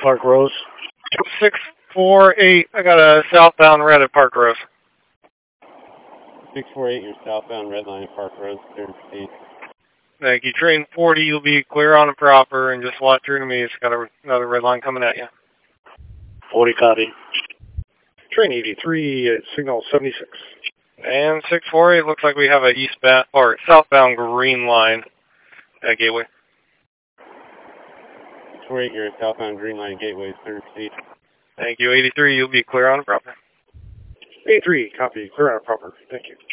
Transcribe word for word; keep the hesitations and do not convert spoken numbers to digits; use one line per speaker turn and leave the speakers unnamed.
Park Rose.
six four eight, I got a southbound red at Park Rose.
six four eight, you're southbound red line at Park Rose, clear to proceed.
Thank you. Train forty, you'll be clear on and proper, and just watch through to me. It's got a, another red line coming at you.
forty copy.
Train eighty-three at signal seventy-six.
And six four eight, looks like we have a eastbound, or southbound green line at Gateway.
six four eight, you're at southbound green line Gateway, clear to proceed.
Thank you. eighty-three, you'll be clear on and proper.
eighty-three, copy, clear out proper. Thank you.